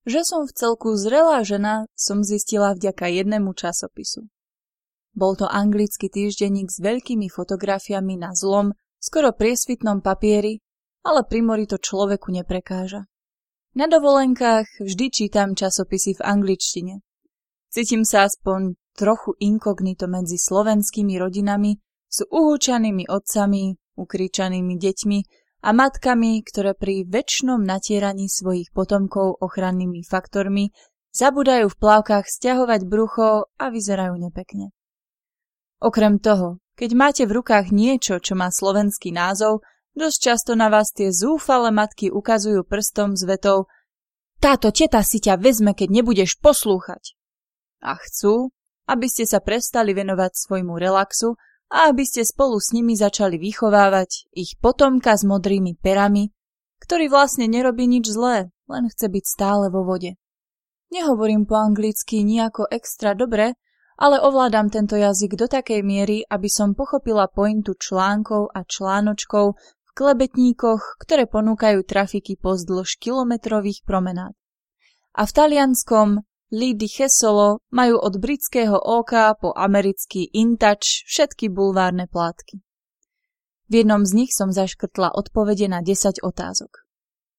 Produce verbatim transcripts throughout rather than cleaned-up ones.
Že som v celku zrelá žena, som zistila vďaka jednému časopisu. Bol to anglický týždenník s veľkými fotografiami na zlom, skoro priesvitnom papieri, ale pri mori to človeku neprekáža. Na dovolenkách vždy čítam časopisy v angličtine. Cítim sa aspoň trochu inkognito medzi slovenskými rodinami s uhúčanými otcami, ukričanými deťmi a matkami, ktoré pri večnom natieraní svojich potomkov ochrannými faktormi zabúdajú v plavkách stiahovať brucho a vyzerajú nepekne. Okrem toho, keď máte v rukách niečo, čo má slovenský názov, dosť často na vás tie zúfale matky ukazujú prstom s vetou táto teta si ťa vezme, keď nebudeš poslúchať. A chcú, aby ste sa prestali venovať svojmu relaxu a aby ste spolu s nimi začali vychovávať ich potomka s modrými perami, ktorý vlastne nerobí nič zlé, len chce byť stále vo vode. Nehovorím po anglicky nejako extra dobre, ale ovládam tento jazyk do takej miery, aby som pochopila pointu článkov a článočkov v klebetníkoch, ktoré ponúkajú trafiky pozdĺž kilometrových promenád. A v talianskom Lidi Hesolo majú od britského oka po americký InTouch všetky bulvárne plátky. V jednom z nich som zaškrtla odpovede na desať otázok.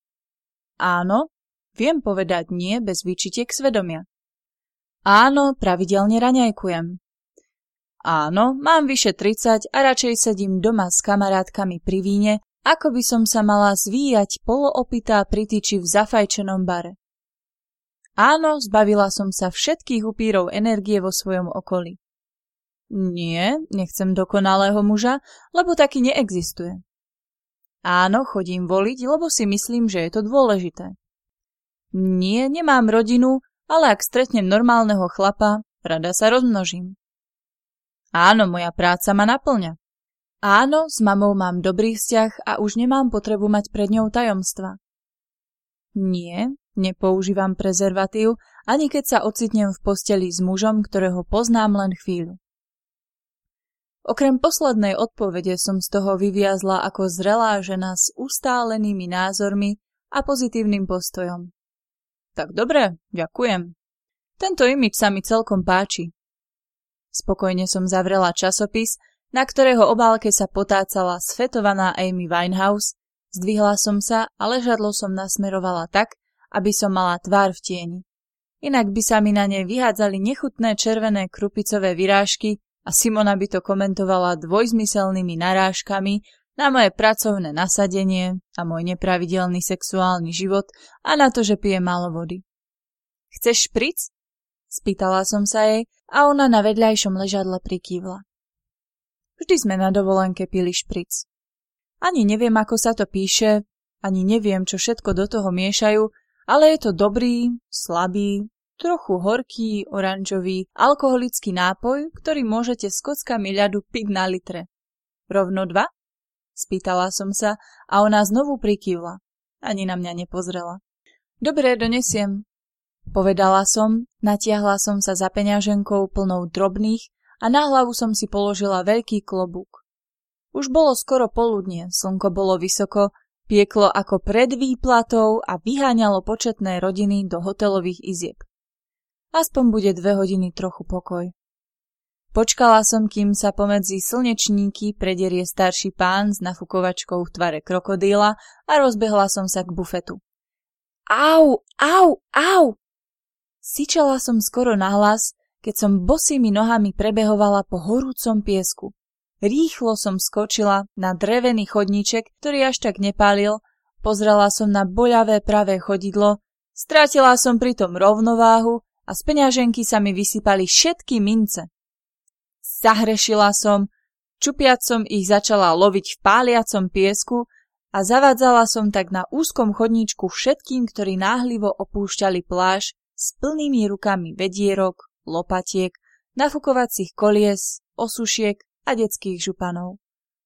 Áno, viem povedať nie bez výčitiek svedomia. Áno, pravidelne raňajkujem. Áno, mám vyše tridsať a radšej sedím doma s kamarátkami pri víne, ako by som sa mala zvíjať poloopitá pri tyči v zafajčenom bare. Áno, zbavila som sa všetkých upírov energie vo svojom okolí. Nie, nechcem dokonalého muža, lebo taký neexistuje. Áno, chodím voliť, lebo si myslím, že je to dôležité. Nie, nemám rodinu, ale ak stretnem normálneho chlapa, rada sa rozmnožím. Áno, moja práca ma naplňa. Áno, s mamou mám dobrý vzťah a už nemám potrebu mať pred ňou tajomstva. Nie, nepoužívam prezervatív, ani keď sa ocitnem v posteli s mužom, ktorého poznám len chvíľu. Okrem poslednej odpovede som z toho vyviazla ako zrelá žena s ustálenými názormi a pozitívnym postojom. Tak dobre, ďakujem. Tento imič sa mi celkom páči. Spokojne som zavrela časopis, na ktorého obálke sa potácala sfetovaná Amy Winehouse, zdvihla som sa a ležadlo som nasmerovala tak, aby som mala tvár v tieni. Inak by sa mi na nej vyhádzali nechutné červené krupicové vyrážky a Simona by to komentovala dvojzmyselnými narážkami na moje pracovné nasadenie a môj nepravidelný sexuálny život a na to, že pije málo vody. Chceš špric? Spýtala som sa jej a ona na vedľajšom ležadle prikývla. Vždy sme na dovolenke pili špric. Ani neviem, ako sa to píše, ani neviem, čo všetko do toho miešajú, ale je to dobrý, slabý, trochu horký, oranžový, alkoholický nápoj, ktorý môžete s kockami ľadu piť na litre. Rovno dva? Spýtala som sa a ona znovu prikývla. Ani na mňa nepozrela. Dobre, donesiem. Povedala som, natiahla som sa za peňaženkou plnou drobných a na hlavu som si položila veľký klobúk. Už bolo skoro poludnie, slnko bolo vysoko, pieklo ako pred výplatou a vyháňalo početné rodiny do hotelových izieb. Aspoň bude dve hodiny trochu pokoj. Počkala som, kým sa pomedzi slnečníky predierie starší pán s nafukovačkou v tvare krokodíla a rozbehla som sa k bufetu. Au, au, au! Syčala som skoro nahlas, keď som bosými nohami prebehovala po horúcom piesku. Rýchlo som skočila na drevený chodníček, ktorý až tak nepálil, pozrela som na boľavé pravé chodidlo, strátila som pritom rovnováhu a z peňaženky sa mi vysypali všetky mince. Zahrešila som, čupiac som ich začala loviť v páliacom piesku a zavádzala som tak na úzkom chodníčku všetkým, ktorí náhlivo opúšťali pláž s plnými rukami vedierok, lopatiek, nafukovacích kolies, osušiek a detských županov.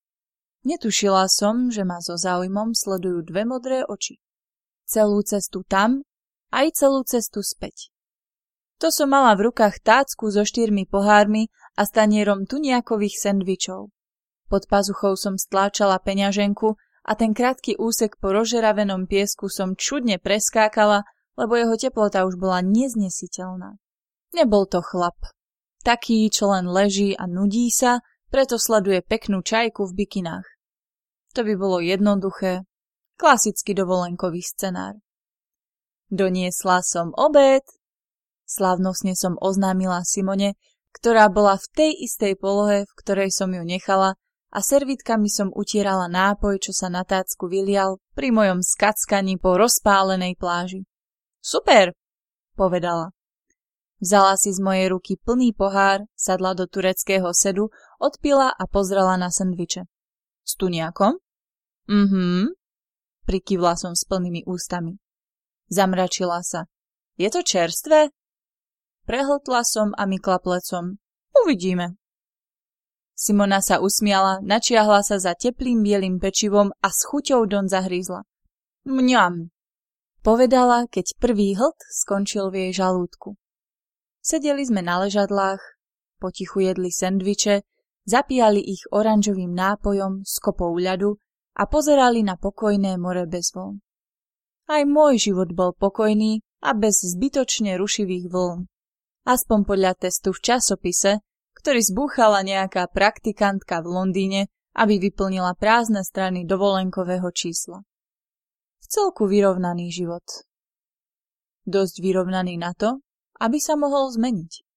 Netušila som, že ma so záujmom sledujú dve modré oči. Celú cestu tam, aj celú cestu späť. To som mala v rukách tácku so štyrmi pohármi a stanierom tuniakových sendvičov. Pod pazuchou som stláčala peňaženku a ten krátky úsek po rozžeravenom piesku som čudne preskákala, lebo jeho teplota už bola neznesiteľná. Nebol to chlap. Taký, čo len leží a nudí sa, preto sleduje peknú čajku v bikinách. To by bolo jednoduché, klasický dovolenkový scenár. Doniesla som obed. Slávnostne som oznámila Simone, ktorá bola v tej istej polohe, v ktorej som ju nechala, a servítkami som utierala nápoj, čo sa na tácku vylial pri mojom skackaní po rozpálenej pláži. Super, povedala. Vzala si z mojej ruky plný pohár, sadla do tureckého sedu, odpila a pozrela na sendviče. S tuniakom? Mhm, prikývla som s plnými ústami. Zamračila sa. Je to čerstvé? Prehltla som a mykla plecom. Uvidíme. Simona sa usmiala, načiahla sa za teplým bielým pečivom a s chuťou doň zahrízla. Mňam, povedala, keď prvý hlt skončil v jej žalúdku. Sedeli sme na ležadlách, potichu jedli sendviče, zapíjali ich oranžovým nápojom s kopou ľadu a pozerali na pokojné more bez vln. Aj môj život bol pokojný a bez zbytočne rušivých vln. Aspoň podľa testu v časopise, ktorý zbúchala nejaká praktikantka v Londýne, aby vyplnila prázdne strany dovolenkového čísla. Vcelku vyrovnaný život. Dosť vyrovnaný na to, aby sa mohol zmeniť.